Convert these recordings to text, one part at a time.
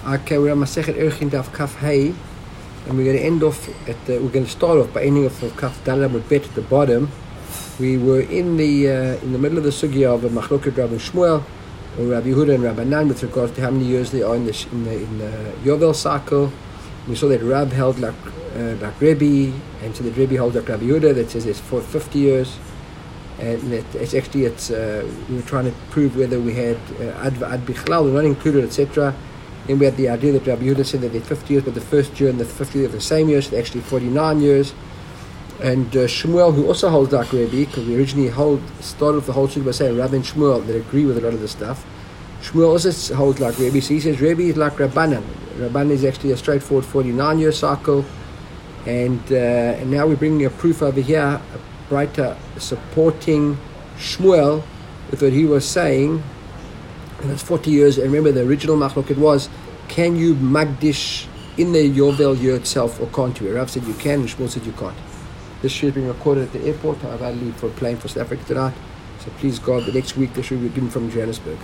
Okay, we're on Masechet Erchin Daf Kaf Hey, and we're going to end off we're going to start off by ending off from Kaf Dalam with Bet at the bottom. We were in the middle of the sugya of Machloket Rabbi Shmuel, or Rabbi Yehuda and Rabbi Nan with regards to how many years they are in the Yovel cycle. We saw that Rab held like Rebbe, and so that Rebbe holds like Rabbi Yehuda that says it's for 50 years. And we were trying to prove whether we had Ad Bichlal, we're not included, etc. Then we had the idea that Rabbi Yehuda said that they're 50 years, but the first year and the 50th year are the same years, so they're actually 49 years. And Shmuel, who also holds like Rebbe, because we originally started off the whole thing by saying Rabbi and Shmuel that agree with a lot of the stuff. Shmuel also holds like Rebbe, so he says Rebbe is like Rabbanan. Rabbanan is actually a straightforward 49-year cycle. And now we're bringing a proof over here, a brighter supporting Shmuel with what he was saying. And that's 40 years. And remember, the original machloket was, can you magdish in the Yovel year itself, or can't you? Rav said you can, and Shmuel said you can't. This should have been recorded at the airport. I've had to leave for a plane for South Africa tonight. So please God, the next week this should be given from Johannesburg.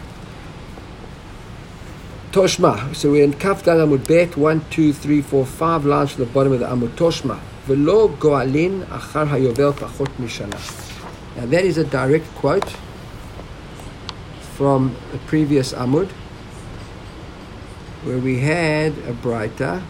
Toshma. So we're in Kaf Dal Amud Bet, 1, 2, 3, 4, 5 lines to the bottom of the Amud. Toshma. V'lo go'alin achar hayovel pachot mishana. Now that is a direct quote from the previous Amud, where we had a Braita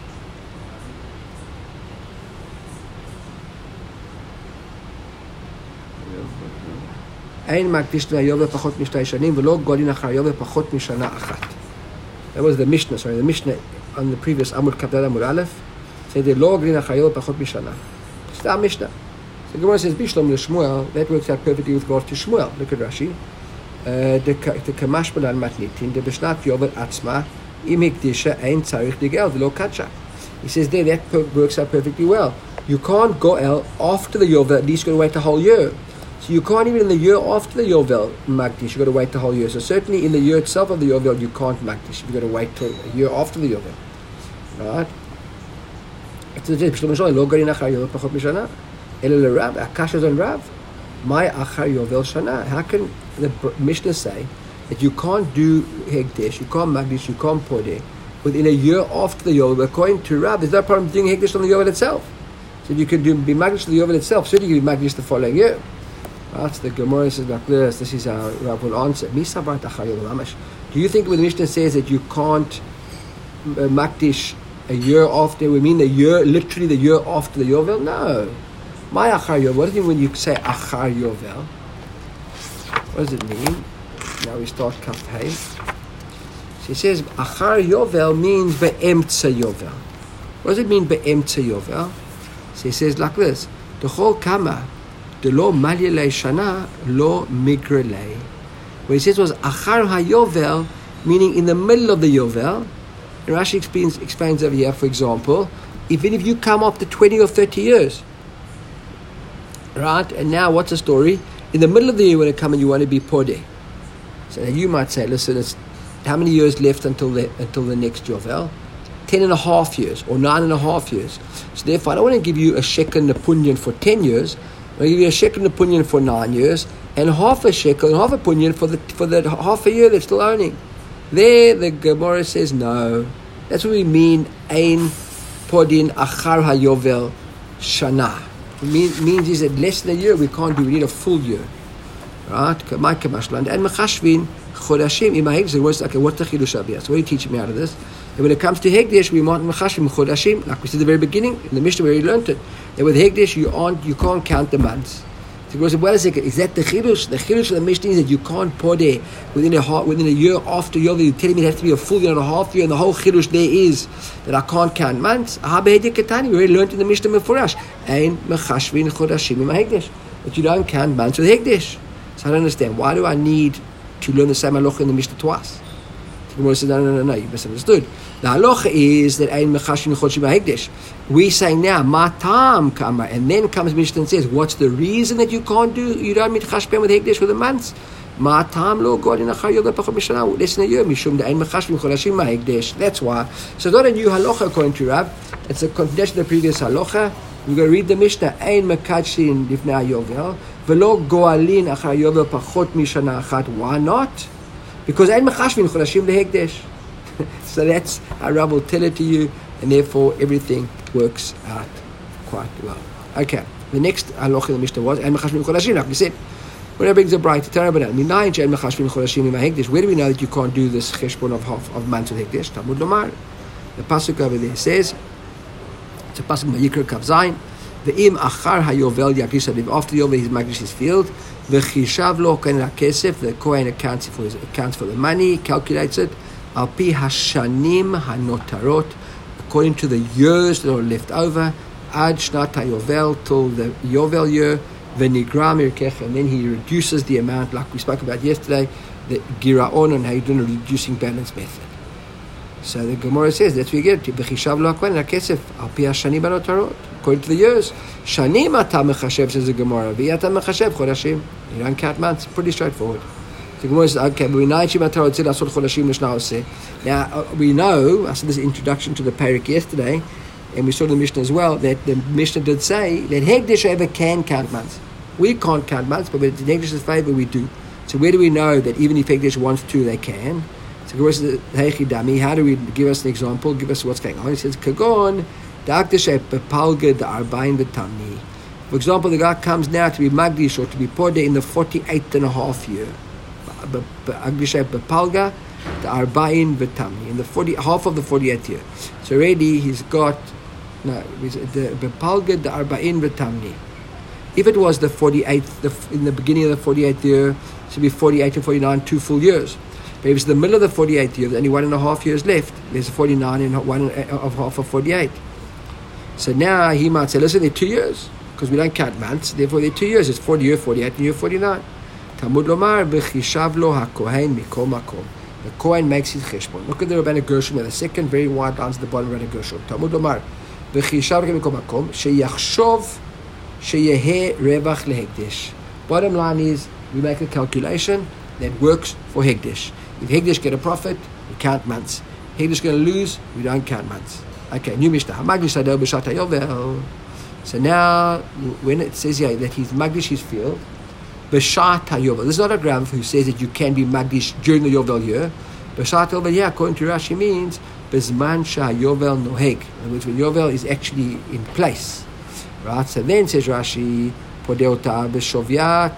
Ein makdish layovel pachot mishtay shanim v'lo golin achar yovel pachot mishana achat. That was the Mishnah. The Mishnah on the previous Amud Kapdal Amud Aleph said the lo golin achar yovel pachot mishana. It's our Mishnah. So the Gemara says Bishlam l'Shmuel. That works out perfectly with regard to Shmuel. Look at Rashi. The kamash balan matnitin the b'shnat yovel atzma im hikdisha ein tzarich digel v'lo kacha. He says there that works out perfectly well. You can't go after the yovel. At least you got to wait the whole year. So you can't even in the year after the yovel magdish. You got to wait the whole year. So certainly in the year itself of the yovel you can't magdish. You got to wait till a year after the yovel, right? It's the b'shlam lo garin achar yovel pachot mishana elo l'Rav akashas on Rav. My achar yovel shana. How can the Mishnah say that you can't do hegdish, you can't magdish, you can't podeh within a year after the yovel? According to Rav, there's no problem doing hegdish on the yovel itself. So you can be magdish to the yovel itself. Certainly you can be magdish the following year. Right? So the Gemara says like this. This is how Rav will answer. Do you think when the Mishnah says that you can't magdish a year after, we mean literally the year after the yovel? No. My achar yovel. What does it mean when you say achar yovel? What does it mean? Now we start Kaf Hey. So he says achar yovel means be'emtza yovel. What does it mean be'emtza yovel? So he says like this: the whole kama the lo malyele shana lo migrele. What he says was achar hayovel, meaning in the middle of the yovel. And Rashi explains over here, for example, even if you come after 20 or 30 years, right? And now what's the story? In the middle of the year when you come and you want to be podeh. So you might say, listen, it's how many years left until the next yovel? 10.5 years or 9.5 years. So therefore I don't want to give you a shekel nepunyan for 10 years. I'll give you a shekel nepunyan for 9 years and half a shekel and half a punyan for the half a year they're still owning. There the Gemara says no. That's what we mean ein podin achar hayovel shana. It means is that less than a year we can't do. We need a full year, right? And mechashvin chodashim im hegdish. Okay, what's the chidush abiyah? So what are you teaching me out of this? And when it comes to hegdish, we want mechashvin chodashim, like we said at the very beginning in the Mishnah where we learned it. That with hegdish you can't count the months. So he goes, wait a second, is that the chidush? The chidush of the Mishnah is that you can't podeh within a year after yovel. You're telling me it has to be a full year and a half year, and the whole chidush there is that I can't count months. We already learned in the Mishnah Mefurash, ein mechashvin chodashim im hegdish, that you don't count months with hegdish. So I don't understand. Why do I need to learn the same halacha in the Mishnah twice? The Gemara says, no, you misunderstood. The halacha is that ein mechashvin chodashim im hegdish. We say now matam kama, and then comes Mishnah and says, what's the reason that you don't meet chashben with hegdish for the months? Matam lo golin achar yovel pachot mishana. Less than a year mishum the ein mechashvin chodashim hegdish. That's why. So it's not a new halacha according to Rav. It's a continuation of the previous halacha. We're going to read the Mishnah. Ein mekadshin lifnei yovel v'lo goalin achar yovel pachot mishana achat. Why not? Because ein mechashvin chodashim lehegdish. So that's how Rav will tell it to you, and therefore everything works out quite well. Okay, the next halacha in the Mishnah was, like we said, when it brings a bright to Torah, where do we know that you can't do this cheshbon of months with Hekdesh? Talmud Lomar. The pasuk over there says, it's a pasuk Vayikra Kav Zayin, Ve'im achar hayovel yakdish aviv, after the yovel he's magdish his field, V'chishav lo kohen hakesef, the kohen accounts for the money, calculates it, al pi hashanim hanotarot, according to the years that are left over, ad shnat hayovel, till the yovel year, v'nigram irkech, and then he reduces the amount, like we spoke about yesterday, the giraon, and how you're doing a reducing balance method. So the Gemara says that's where you get it. B'chishav lo hakohen hakesef al pi hashanim hanotarot, according to the years. Shanim ata mechashev, says the Gemara. V'yata mechashev chodashim. You don't count months. Pretty straightforward. The Gemara says, okay, but we know now we know, I said this introduction to the parak yesterday, and we saw the Mishnah as well, that the Mishnah did say that Hekdesh ever can count months. We can't count months, but in Hekdesh's favor we do. So where do we know that even if Hekdesh wants to, they can? So the Gemara says, Heichi Dami, how do we give us an example? Give us what's going on. He says, Kagon, Da'akdesh bepalga da'arbain v'tamni. For example, the guy comes now to be Magdish or to be Podeh in the 48th and a half year. Agdish bepalga da'arbain v'tamni, in the half of the 48th year. So already he's got the bepalga da'arbain v'tamni. If it was the 48th, in the beginning of the 48th year, it should be 48 and 49, 2 full years. But if it's the middle of the 48th year, there's only 1.5 years left. There's a 49 and one of half of 48. So now he might say, listen, they're 2 years, because we don't count months, therefore they're 2 years. It's 40 year, 48, and year 49. Talmud Lomar, B'chishav lo hakohen mikol makom. The Kohen makes his cheshbon. Look at the Rabbanu Gershom, the second very wide lines at the bottom of Rabbanu Gershom. Talmud Lomar, B'chishav lo mikol makom, sheyachshov sheyeheh revach lehekdesh. Bottom line is, we make a calculation that works for Hekdesh. If Hekdesh get a profit, we count months. Hekdesh going to lose, we don't count months. Okay, new Mishnah. So now, when it says here that he's Magdish his field, B'shat HaYovel. This is not a Rav who says that you can be Magdish during the Yovel year. B'shat HaYovel, yeah, according to Rashi, means B'zman ShaYovel Noheg. In other words, when Yovel is actually in place. Right? So then says Rashi, Podeota B'shovya,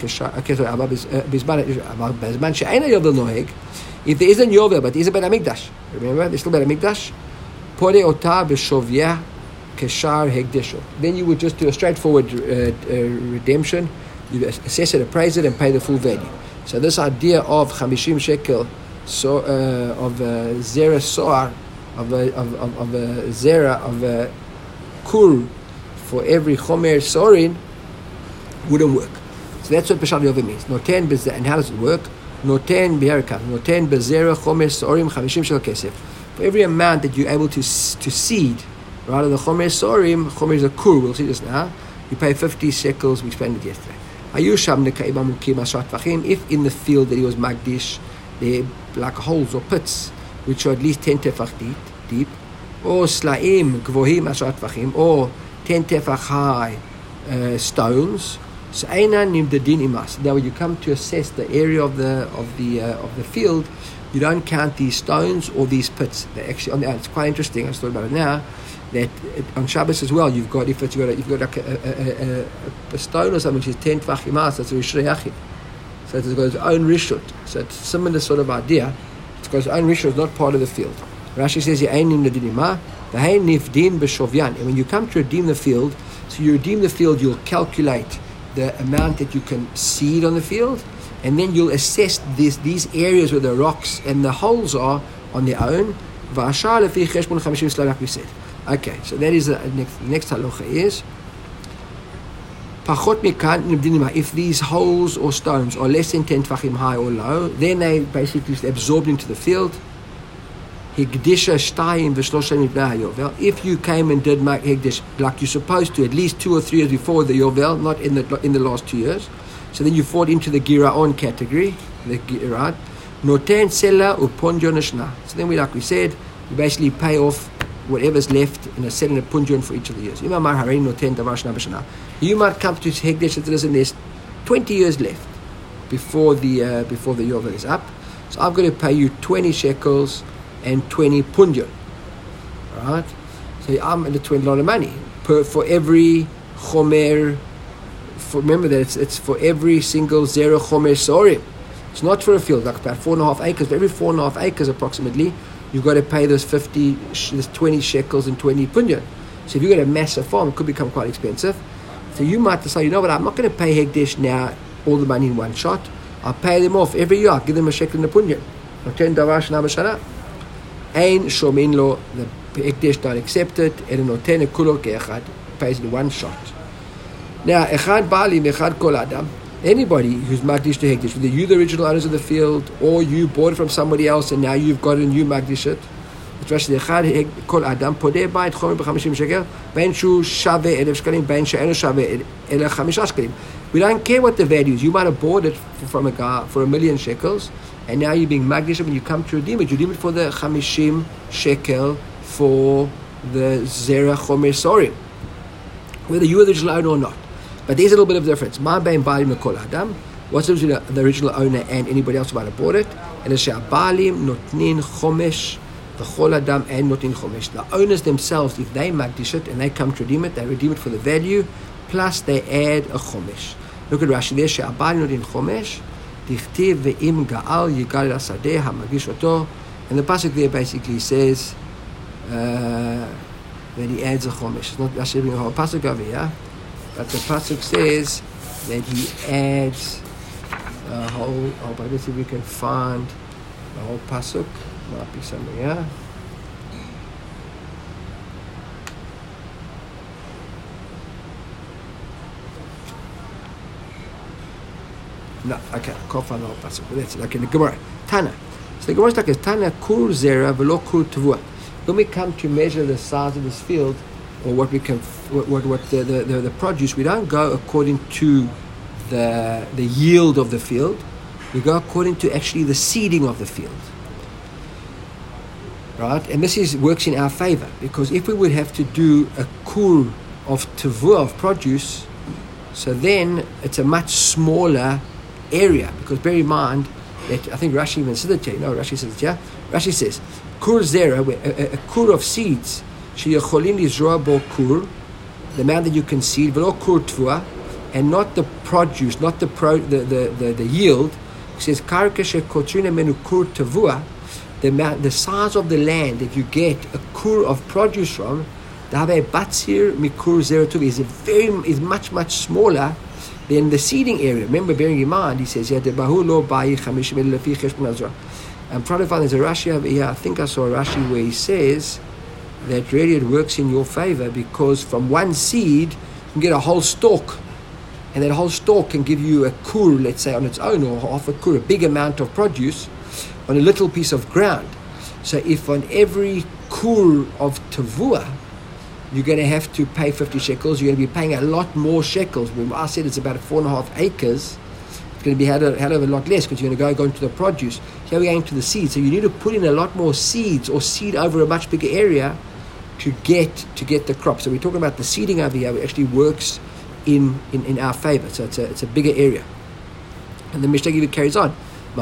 B'zman She'ena Yovel Noheg. If there isn't Yovel, but there is a Bet HaMikdash. Remember, there's still Bet HaMikdash. Podeota B'shovya Keshar Hekdesho. Then you would just do a straightforward redemption. You assess it, appraise it, and pay the full value. So this idea of 50 shekel, so of zera soar, of zera of kur for every chomer sorin wouldn't work. So that's what B'shal Yovel means. Noten b'zera, and how does it work? Noten b'herikav, noten b'zera chomer sorim 50 shekel kesef. For every amount that you're able to seed, rather the chomer sorim, chomer is a kur. We'll see this now. You pay 50 shekels. We explained it yesterday. If in the field that he was magdish, there like holes or pits which are at least 10 tefach deep, or slaim gvohim ashat tvachim, or 10 tefach high stones, so einan nimdadin imas. Now when you come to assess the area of the field, you don't count these stones or these pits. They're actually on the. It's quite interesting. I just thought about it now. That on Shabbos as well, you've got like a stone or something which is 10 tvachim mas, that's a Rishon Yachid. So it's got its own rishut. So it's similar sort of idea. It's got its own rishut, it's not part of the field. Rashi says, and when you come to redeem the field, so you redeem the field, you'll calculate the amount that you can seed on the field, and then you'll assess these areas where the rocks and the holes are on their own. Like we said. Okay, so that is the next halacha is if these holes or stones are less than 10 tvachim high or low, then they basically absorbed into the field. If you came and did make hekdesh like you're supposed to, at least 2 or 3 years before the yovel, not in the last 2 years, so then you fall into the giraon category, right? Noten sela upon jonashna. So then like we said, you basically pay off whatever's left in a selling a punjon for each of the years. You might come to hekdesh that there's 20 years left before the yovel is up. So I'm going to pay you 20 shekels and 20 punyan. Right? So I'm at $20 money for every chomer. Remember that it's for every single zero chomer sorim. It's not for a field, like about 4.5 acres. For every 4.5 acres approximately, you've got to pay those 20 shekels and 20 punyan. So if you've got a massive farm, it could become quite expensive. So you might decide, you know what, I'm not going to pay Hekdesh now all the money in one shot. I'll pay them off every year. I'll give them a shekel and a punyan. Noten davar shana b'shana. Ein shomin lo, the Hekdesh don't accept it. Elo noten kulo ke'echad. Pays in one shot. Now, echad baalim, echad kol adam. Anybody who's magdish to Hekdesh, whether you the original owners of the field or you bought it from somebody else and now you've got it and you magdish it, כל אדם פודה בית חומר ב-50 שקל בין שהוא שווה 1,000 שקלים בין שאינו שווה אלא 5 שקלים. We don't care what the value is. You might have bought it from a guy for 1,000,000 shekels and now you're being magdish when you come to redeem it. You redeem it for the 50 shekel for the zera chomer sorim, whether you are the original owner or not. But there's a little bit of difference. Ma bein baalim lekol adam. What's the original owner and anybody else who might have bought it? And it's שהבעלים נותנים חומש Chol Adam and not in Chomesh. The owners themselves, if they magdish it and they come to redeem it, they redeem it for the value, plus they add a Chomesh. Look at Rashi there, she'abali not in Chomesh, dichtiv ve'im ga'al yigal asadeh ha'magish oto, and the pasuk there basically says that he adds a Chomesh. It's not Rashi bringing a whole pasuk over here, but the pasuk says that he adds a whole. But let's see if we can find the whole pasuk. Might be somewhere here. No, okay, I can't find the whole passage, but that's it. Okay, the Gemara. Tana. So the Gemara is like Tana kur zera velo kur tavua. When we come to measure the size of this field, or what we can, what the produce, we don't go according to the yield of the field. We go according to actually the seeding of the field. Right, and this works in our favor, because if we would have to do a kur of tavua of produce, so then it's a much smaller area. Because bear in mind that I think Rashi even says it here. No, Rashi says it here. Rashi says kur zera, a kur of seeds, sheyacholim lizroa bo kur, the amount that you can seed, v'lo kur tavua, and not the produce, not the yield. It says karka shekotrina menu kur tavua. The size of the land that you get a kur of produce from, the have batzir mikur zeratuv is much smaller than the seeding area. Remember, bearing in mind, he says, I'm trying to find there's a Rashi over here. I think I saw a Rashi where he says that really it works in your favor, because from one seed you can get a whole stalk, and that whole stalk can give you a kur, let's say on its own, or half a kur, a big amount of produce on a little piece of ground. So if on every kur of tavua you're going to have to pay 50 shekels, you're going to be paying a lot more shekels. When I said it's about 4.5 acres, it's going to be hell of a lot less, because you're going to go into the produce. Here we're going to the seed. So you need to put in a lot more seeds, or seed over a much bigger area to get the crop. So we're talking about the seeding over here, which actually works in our favor. So it's a bigger area. And the Mishnah even carries on.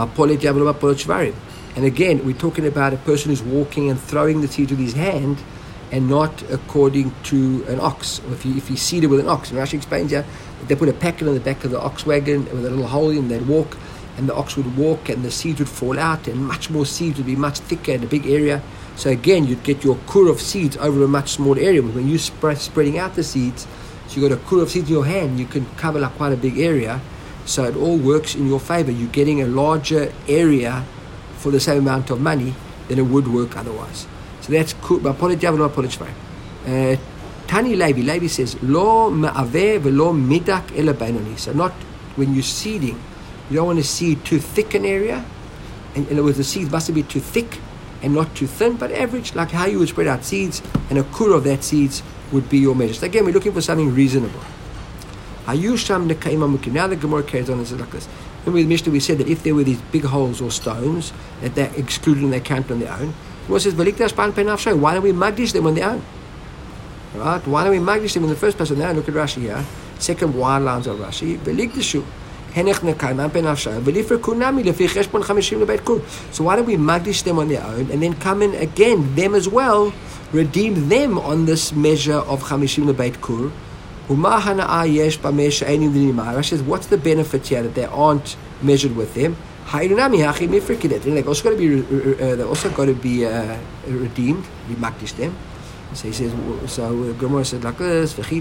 And again, we're talking about a person who's walking and throwing the seed with his hand, and not according to an ox. Or if he seeded with an ox. And Rashi explains here, they put a packet on the back of the ox wagon with a little hole in, they'd walk, and the ox would walk, and the seeds would fall out, and much more seeds would be much thicker in a big area. So again, you'd get your kur of seeds over a much smaller area. But when you're spreading out the seeds, so you've got a kur of seeds in your hand, you can cover like quite a big area. So it all works in your favor. You're getting a larger area for the same amount of money than it would work otherwise. So that's cool. Tani Levi says, Lo ma'aveh velo midak ela bainoni. So not when you're seeding, you don't want to seed too thick an area. And in other words, the seeds mustn't be too thick and not too thin, but average, like how you would spread out seeds, and a kur of that seeds would be your measure. So again, we're looking for something reasonable. Now the Gemara carries on and says like this. Remember with Mishnah we said that if there were these big holes or stones that they're excluded and they count on their own, Gemara says, why don't we magdish them on their own? Right? Why don't we magdish them in the first place on their own? Look at Rashi here. Second wide lines of Rashi. Henech nekayman ben afshayim v'lifreku nami lefi cheshbon 50 lebeit kur. So why don't we magdish them on their own and then come in again, them as well, redeem them on this measure of 50 lebeit kur? Rashi says, what's the benefit here that they aren't measured with them? They've also got to be redeemed. We magdish them. So he says, so Gemara said like this, so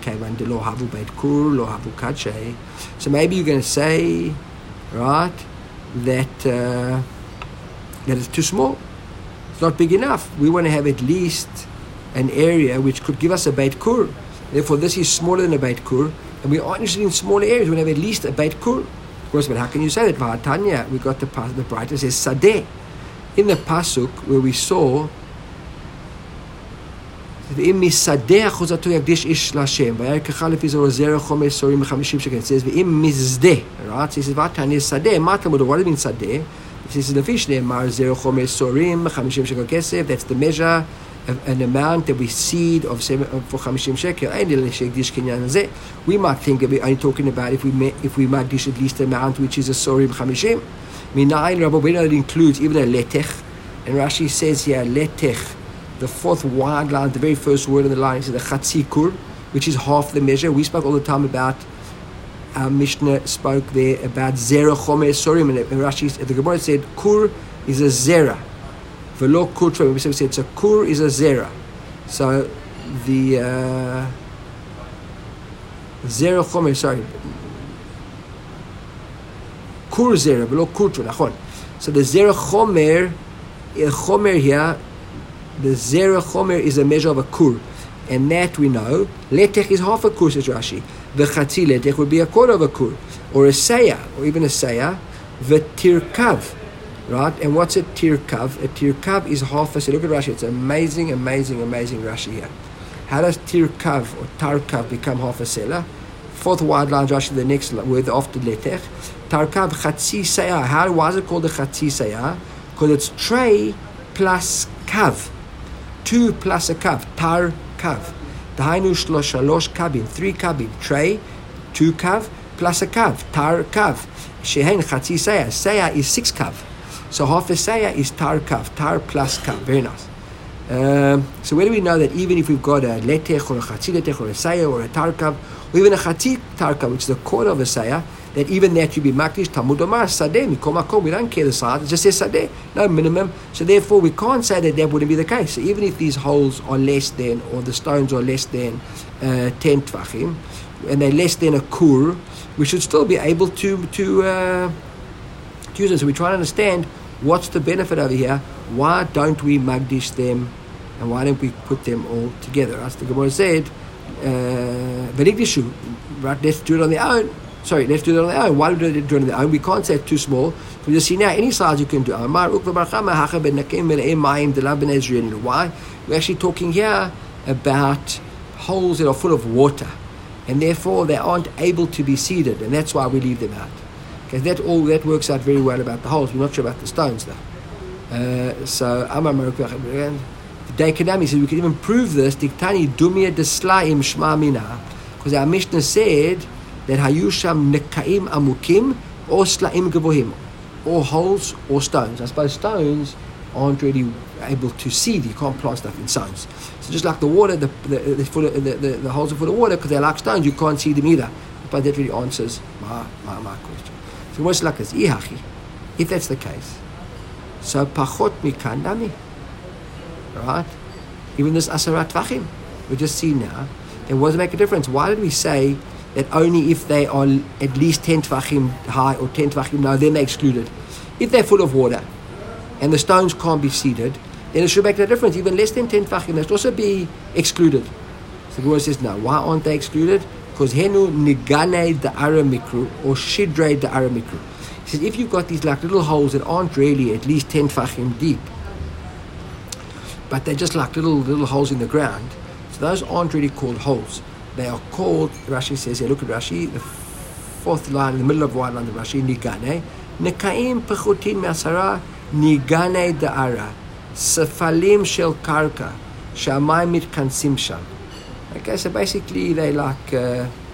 maybe you're going to say, right, that it's too small. It's not big enough. We want to have at least an area which could give us a Beit Kur. Therefore, this is smaller than a Beit Kur, and we are interested in smaller areas. We want to have at least a Beit Kur. Of course, but how can you say that? Vahatanya, we got the brighter says Sadeh. In the Pasuk where we saw ואם משדה אחוזתו יקדיש איש להשם ויקחה לפי זו זרע חומר סורים ב50 שקל. It says ואם משדה, right? It says ותענה שדה, מה אתה אומר? What do you mean שדה? It says לפי שנאמר זרע חומר סורים ב50 שקל כסף. That's the measure of an amount that we seed of for 50 shekel. אין לי שהקדיש קניין הזה. We might think of it only talking about if we מקדיש at least the amount which is a סורים ב50. מנין רבו, we know it includes even a letech. And Rashi says here letech, the fourth wide line, the very first word in the line is the chatzi kur, which is half the measure. We spoke all the time about, our Mishnah spoke there about zera chomer sorim, and Rashi, the Gemara said kur is a zera, velo kur troy. We said so kur is a zera. So the zera chomer, sorry, kur zera, velo kur troy. So the zera chomer here. The zera chomer is a measure of a kur, and that we know. Letech is half a kur, says Rashi. The chatzi letech would be a quarter of a kur, or a saya, or even a saya. The tirkav, right? And what's a tirkav? A tirkav is half a. So look at Rashi. It's amazing Rashi here. How does tirkav or tarkav become half a selah? Fourth wide line, Rashi. The next word after letech, tarkav chatzi saya. Why is it called a chatzi saya? Because it's tray plus kav. 2 plus a kav, tar kav. Dahainu shalosh kavim, 3 kavim, tray, 2 kav, plus a kav, tar kav. Shehen chatzi saya. Saya is 6 kav. So half a saya is tar kav, tar plus kav. Very nice. So where do we know that even if we've got a letech or a chatzi letech or a saya or a tar kav, or even a chatzi tar kav, which is a quarter of a saya, that even that you be makdish, Talmud Omar, Sadeh, Mikom Makom, we don't care the size, it just says Sadeh, no minimum. So therefore we can't say that wouldn't be the case. So even if these holes are less than, or the stones are less than 10 tvachim, and they're less than a kur, we should still be able to use them. So we try to understand what's the benefit over here. Why don't we magdish them, and why don't we put them all together? As the Gemara said, right, let's do it on their own. Sorry, let's do it on their own. Why do we do it on their own? We can't say it's too small. So you see now, any size you can do. Why? We're actually talking here about holes that are full of water, and therefore they aren't able to be seeded, and that's why we leave them out. Okay, that works out very well about the holes. We're not sure about the stones though. So Amar Maruk Daikanami says we can even prove this. Diktani dumia deslaim shma mina, because our Mishnah said that hayusham nekaim amukim or slaim gavohim, or holes or stones. I suppose stones aren't really able to seed. You can't plant stuff in stones. So just like the water, the holes are full of water because they're like stones. You can't see them either. But that really answers my question. So what's like this? If that's the case, so pachot mikan nami, right? Even this asarat tvachim, we just see now. Then what does it make a difference? Why did we say that only if they are at least 10 tvachim high or 10 tvachim low, then they're excluded? If they're full of water and the stones can't be seeded, then it should make no difference. Even less than 10 tvachim, they should also be excluded. So the Gemara says, no, why aren't they excluded? Because henu nigane da'ara mikru or shidre da'ara mikru. He says, if you've got these like little holes that aren't really at least 10 tvachim deep, but they're just like little holes in the ground, so those aren't really called holes. They are called, Rashi says here, look at Rashi, the fourth line, in the middle of one line of Rashi, nigane, nekaim pechutin me'asara, nigane da'ara, sefalim shel karka, shamayim mitkansim sham. Okay, so basically they like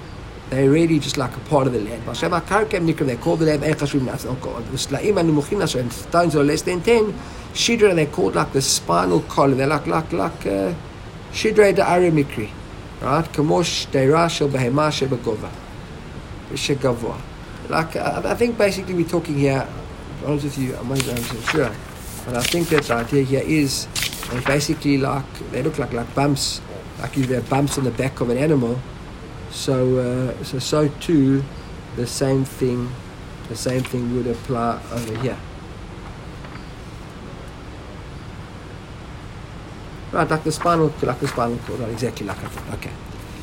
they're really just like a part of the land. They call the land the Slaim and Mukhina, and stones are less than 10. Shidra, they're called like the spinal column. They're like Shidra de Arimikri. Right? Kamosh Deira Shel Behema Shel Begova. Shegavua. Like, I think basically we're talking here, to be honest with you, I'm not 100% sure, but I think that the idea here is basically like, they look like bumps, like if there are bumps on the back of an animal. So too, the same thing would apply over here. Right, like the spinal cord, not exactly like that. Okay.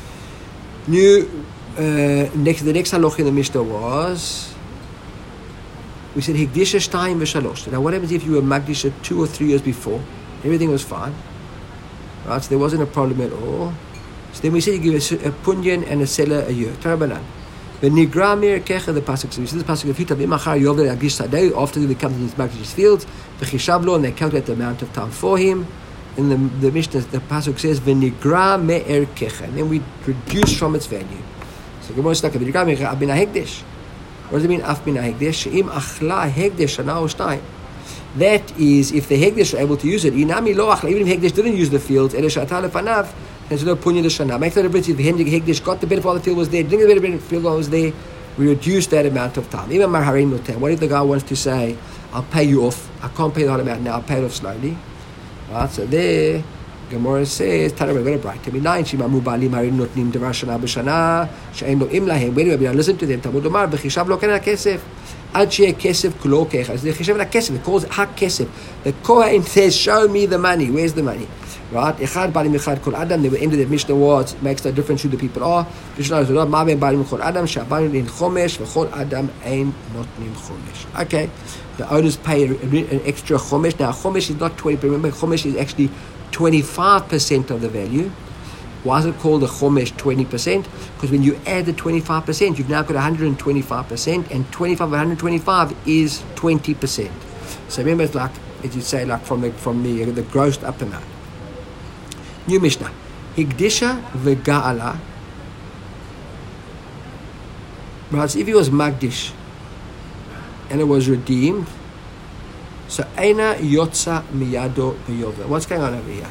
The next halach in the Mishnah was, we said Higdisha Shtayim v'Shalosh. Now what happens if you were Magdisha 2 or 3 years before? Everything was fine. Right, so there wasn't a problem at all. So then we said you give a punyan and a seller a year. Tarabanan. The Nigra Mir Kecha, the pasuk. So we said the pasuk of Hitab Imachar Yovel Agdish Sadei, after they come to his Magdish's fields, the Chishavlo, and they calculate the amount of time for him. In the Mishnah, the pasuk says V'Nigra Me'er Kecha, and then we reduce from its value. So Gemara is like V'Nigra Me'er Abina Hegdesh. What does it mean? Af Bina Hegdesh. She'im Achla Hegdesh Shana or Shtayim. That is, if the Hegdesh are able to use it, Inami Lo Achla. Even if Hegdesh didn't use the field, Ele Shatal Lefanav. There's no punya de shana. Makes no difference if Hegdesh got the benefit while the field was there, didn't get the benefit field while it was there. We reduce that amount of time. Even Marharim Noten. What if the guy wants to say, I'll pay you off. I can't pay the whole amount now. I'll pay it off slowly. Right. So there, Gemara says, Tana Rebbe Bright. Minayin shimamu bali marim notnim devar shana b'shana she'en lo im lahem. When we listen to them, Talmud Omar v'chishav lo ken hakesef. Ad she'eh kesef kulo kecha. So the chishav hakesef. It calls hakesef. The Kohen says, show me the money. Where's the money? Right? Echad balim echad kol adam. The end of the Mishnah was, makes no difference who the people are. Mishnah is not ma'ben balim kol adam she'abalim in chomesh v'chol adam ein notnim chomesh. Okay. The owners pay an extra chomesh. Now chomesh is not 20%. Remember, chomesh is actually 25% of the value. Why is it called a chomesh 20%? Because when you add the 25%, you've now got 125%, and 25 of 125 is 20%. So remember, it's like, as you say, like from the grossed up amount. New Mishnah. Higdisha v'ga'ala. Right, so if he was magdish and it was redeemed, so Eina Yotza Miyado B'Yovel. What's going on over here?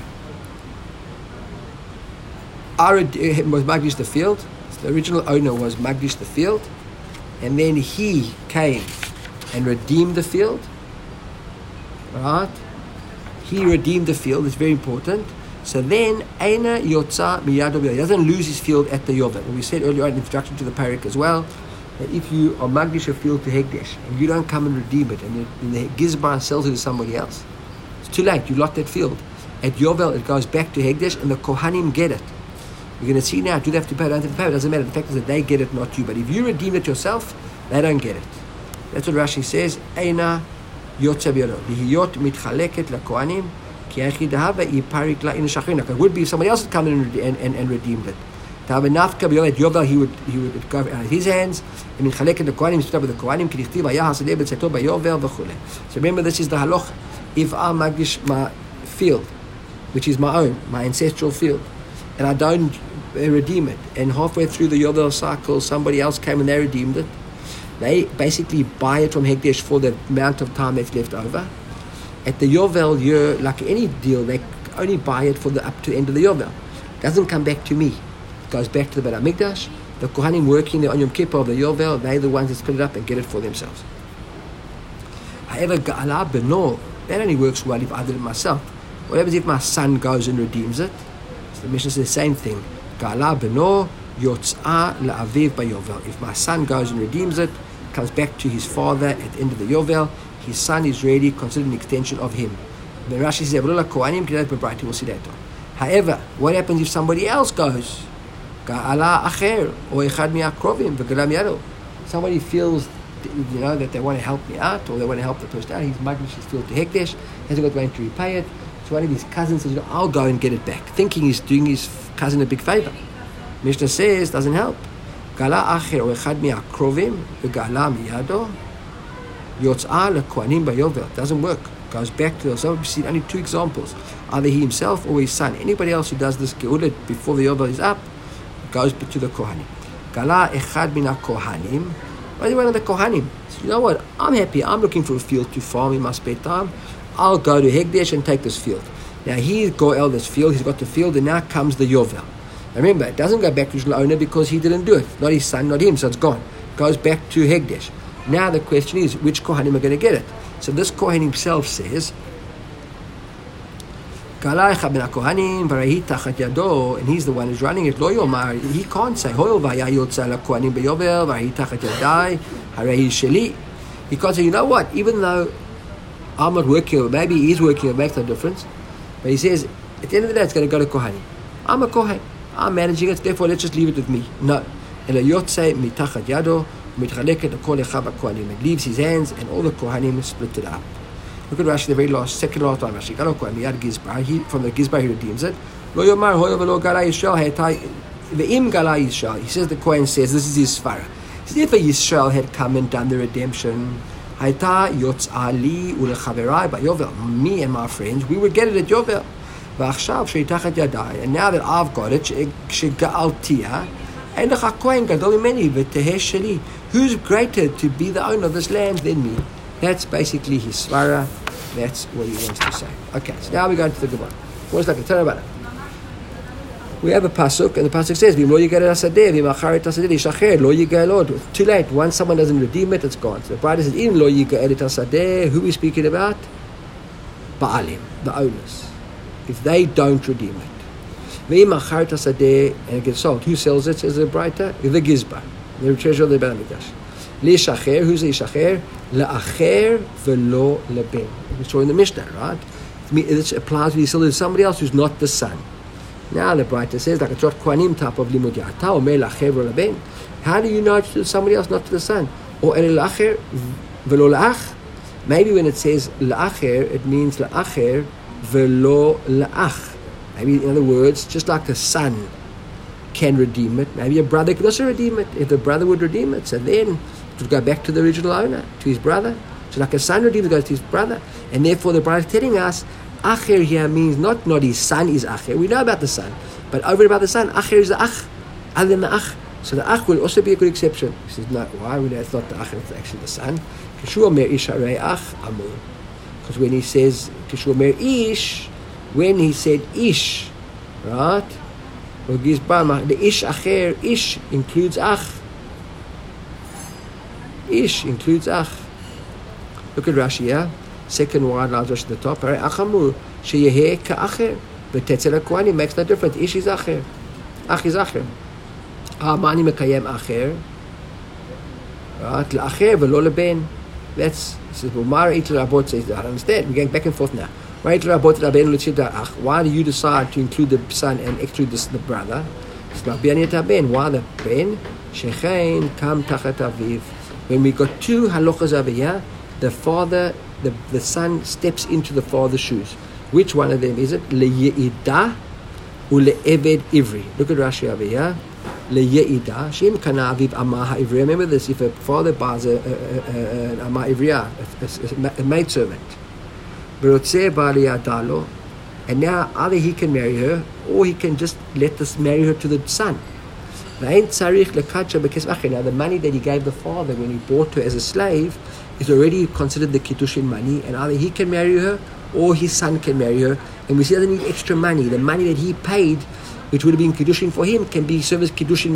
Was Magdish the field. So the original owner was Magdish the field, and then he came and redeemed the field. Right? He redeemed the field. It's very important. So then Eina Yotza Miyado B'Yovel. He doesn't lose his field at the Yovel. And we said earlier on in the introduction to the parak as well, that if you are Magdish a field to Hegdesh and you don't come and redeem it, and the Gizbar sells it to somebody else, it's too late. You lost that field. At Yovel, it goes back to Hegdesh, and the Kohanim get it. You're going to see now, do they have to pay? Don't have to pay? It doesn't matter. The fact is that they get it, not you. But if you redeem it yourself, they don't get it. That's what Rashi says. Eina Yotza B'Yovel. Lihiyot mitchaleket laKohanim ki yachid hava yiparik la'in shachrin. It would be if somebody else had come in and redeemed it. To have enough Kabbalah at Yovel, he would go out of his hands. And in Chaleket the Kohanim, split up with the Kohanim, Kirichtiv, Ayah, Hasadeh, Betzeto, Bayovel, V'chule. So remember, this is the halach. If I magdish my field, which is my own, my ancestral field, and I don't redeem it, and halfway through the Yovel cycle, somebody else came and they redeemed it, they basically buy it from Hegdesh for the amount of time that's left over. At the Yovel year, like any deal, they only buy it for up to the end of the Yovel. It doesn't come back to me. Goes back to the Beit HaMikdash. The Kohanim working there on Yom Kippur of the Yovel, they're the ones that split it up and get it for themselves. However, Ga'ala Beno, that only works well if I did it myself. What happens if my son goes and redeems it? So the Mishnah says the same thing. Ga'ala Beno Yotz'a La'aviv Bayovel. If my son goes and redeems it, comes back to his father at the end of the Yovel, his son is really considered an extension of him. The Rashi says, we'll see that. However, what happens if somebody else goes? Somebody feels, that they want to help me out, or they want to help the person out. He's magdish his field to Hegdesh, hasn't got going to repay it. So one of his cousins says, I'll go and get it back, thinking he's doing his cousin a big favor. Mishnah says, doesn't help. Doesn't work. Goes back to the so we've seen only 2 examples. Either he himself or his son. Anybody else who does this geula before the Yovel is up, goes to the Kohanim. Gala echad min hakohanim. Only one of the kohanim. So you know what? I'm happy. I'm looking for a field to farm in my spare time. I'll go to Hegdesh and take this field. Now he's got this field. He's got the field, and now comes the Yovel. Remember, it doesn't go back to the original owner because he didn't do it. Not his son, not him. So it's gone. It goes back to Hegdesh. Now the question is, which kohanim are going to get it? So this kohen himself says, and he's the one who's running it. He can't say he can't say, you know what, even though I'm not working, maybe he's working, it makes no difference. But he says, at the end of the day, it's going to go to Kohanim. I'm a Kohen. I'm managing it, therefore let's just leave it with me. No. It leaves his hands, and all the Kohanim split it up. Look at Rashi, the very second last time. Rashi, from the Gizbar, he redeems it. He says, the Kohen says, this is his svara. He says, if a Yisrael had come and done the redemption, me and my friends, we would get it at Yovel. And now that I've got it, who's greater to be the owner of this land than me? That's basically his svara. That's what he wants to say. Okay, so now we go into the Gemara. What's like a tell about it? We have a pasuk, and the pasuk says, too late. Once someone doesn't redeem it, it's gone. So the Bible says, who are we speaking about? Ba'alim, the owners. If they don't redeem it. And it gets sold. Who sells it? Says the Braita? The Gizbar, the treasurer of the Beit HaMikdash. Lishacher, who's the Lishacher? La'acher velo leben. We saw in the Mishnah, right? It applies when you sell it to somebody else who's not the son. Now the Braita says, like a Trot Kohanim type of limud yata, or me la'acher velo leben. How do you know it's to somebody else, not to the son? Or la'acher velo la'ach? Maybe when it says la'acher, it means la'acher velo la'ach. Maybe, in other words, just like the son can redeem it, maybe a brother could also redeem it. If the brother would redeem it, so then it would go back to the original owner, to his brother. So like a son redeems, it goes to his brother. And therefore the brother is telling us, acher here means not his son is acher. We know about the son. But over and about the son, acher is the ach, other than the ach. So the ach will also be a good exception. He says, no, why would I thought the ach is actually the son? Because when he says, ish, when he said ish, right? The ish acher, ish includes ach. Ish includes ach. Look at Rashi here. Second word, large Rashi at the top. Achamur, sheyeheh ka'acher. But tetzel HaKohanim makes no difference. Ish is acher. Ach is acher. Mani mekayem acher. Right? La'acher velo leben. That's, it says, Umar itl rabot says, I don't understand. We're going back and forth now. Why do you decide to include the son and exclude the brother? Why the ben? When we got two halachas over here, the father, the son steps into the father's shoes. Which one of them is it? Le'ye'idah or le'eved ivri. Look at Rashi over here. Le'ye'idah. Shem kana aviv amah ha'ivri. Remember this, if a father buys an amah ivriya, a maidservant, and now either he can marry her or he can just let this marry her to the son. Now the money that he gave the father when he bought her as a slave is already considered the kiddushin money, and either he can marry her or his son can marry her, and we see he doesn't need extra money. The money that he paid, which would have been kiddushin for him, can be served as kiddushin